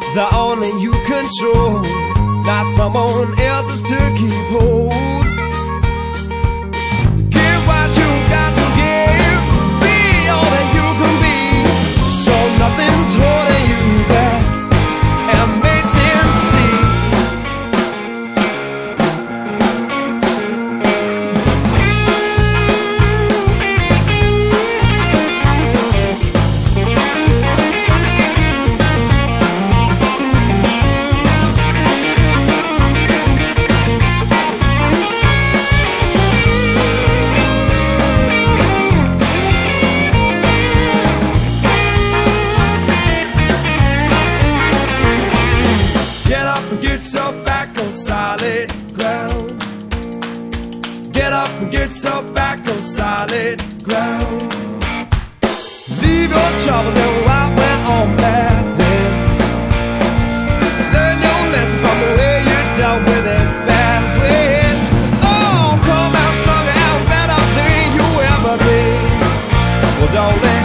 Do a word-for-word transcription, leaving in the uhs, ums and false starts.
that only you control, not someone else's to keep hold. Give what you got to give, be all that you can be, so nothing's holding you back, and make them see. Get yourself back on solid ground. Get up and get yourself back on solid ground. Leave your troubles and what went on back then. Learn your lesson from the way you dealt with it back when. Oh, come out stronger and better than you ever been. Well, don't let